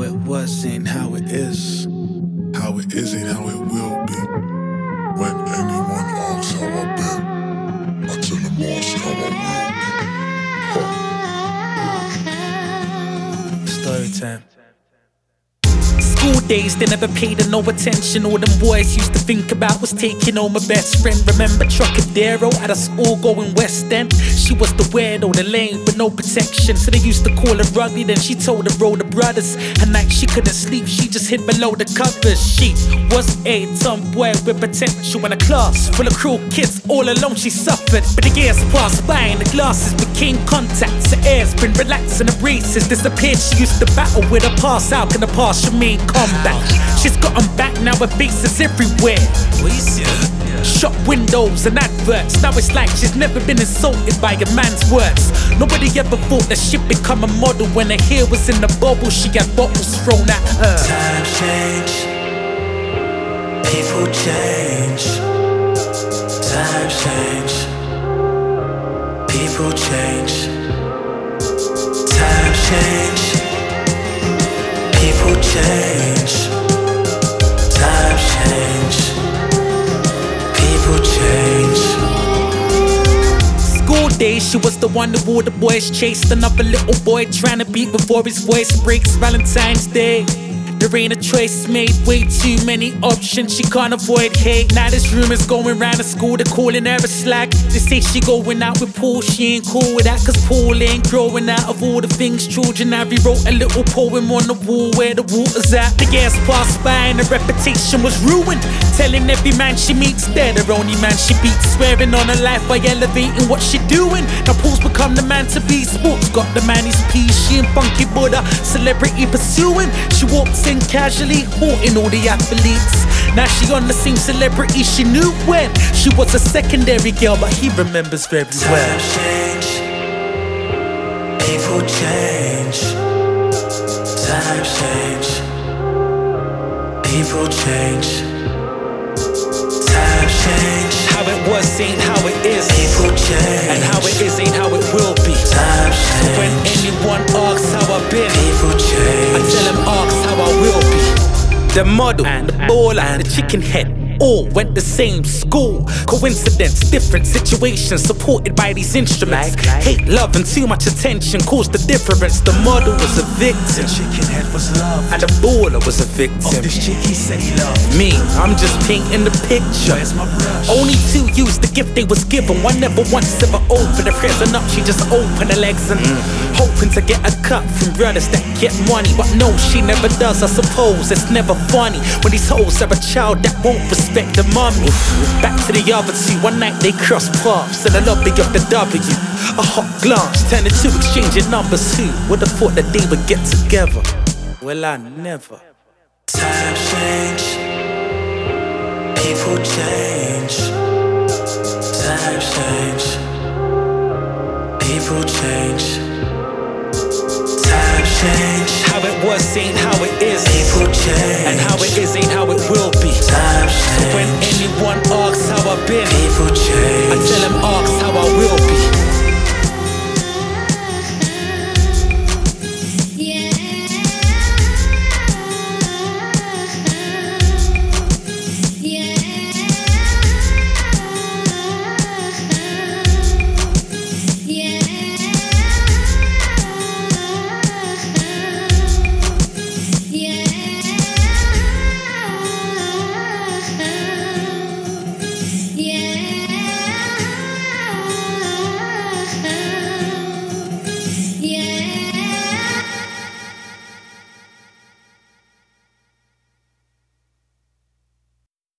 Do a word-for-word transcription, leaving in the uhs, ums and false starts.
How it was ain't how it is. How it is ain't how it will be. When anyone asks how I've been, I tell them ask how I will be. Huh. Story time. School days, they never paid her no attention. All them boys used to think about was taking home my best friend. Remember Trocadero, had us all going West End. She was the weirdo, the lame, but no protection. So they used to call her ugly, then she told her older brothers. At night she couldn't sleep, she just hid below the covers. She was a tomboy with potential in a class full of cruel kids. All alone she suffered, but the years passed by and the glasses became contacts. The air's been relaxed and the races disappeared. She used to battle with her past. How can the past remain comeback? She's gotten back, now her face is everywhere. Shop windows and adverts. Now it's like she's never been insulted by a man's words. Nobody ever thought that she'd become a model. When her hair was in the bubble, she had bottles thrown at her. Times change, people change. Times change, people change. Times change, people change. Times change, people change. School days, she was the one who all the boys chased. Another little boy trying to beat before his voice breaks. Valentine's Day, there ain't a choice made. Way too many options, she can't avoid hate. Now there's rumors going round the school, they're calling her a slag. They say she going out with Paul, she ain't cool with that. Cause Paul ain't growing out of all the things children have. He wrote a little poem on the wall where the water's at. The years passed by and her reputation was ruined. Telling every man she meets they're the only man she beats. Swearing on her life by elevating what she doing. Now Paul's become the man to be. Sports got the man his piece. She and Funky Buddha, celebrity pursuing. She walks in casually, haunting all the athletes. Now she on the same celebrity she knew when she was a secondary girl, but he remembers very well. Times change, people change. Times change, people change. Times change, How it was ain't how it is, people change. and how it is ain't how it will be. Times change, When anyone asks how I've been, people change. I tell them ask how I will be. The model, the baller, the chicken head, all went the same school. Coincidence, different situations, supported by these instruments. Hate, love, and too much attention caused the difference. The model was a victim, Chicken head was love. and the baller was a victim. This chick he said he loved. Me, I'm just painting the picture. Where's my brush? Only two used the gift they was given. One never once ever opened a present up. She just opened her legs and hoping to get a cut from brothers that get money. But no, she never does. I suppose it's never funny when these hoes have a child that won't respect the mommy. Back to the other two. One night they crossed paths in the lobby of the W. A hot glance turned into exchanging numbers. Who would have thought that they would get together? Well, I never. Times change, people change. Times change, people change. Times change, How it was ain't how it is, people change. and how it is ain't how it will be. Times When change, anyone asks how I've been, people I change. tell them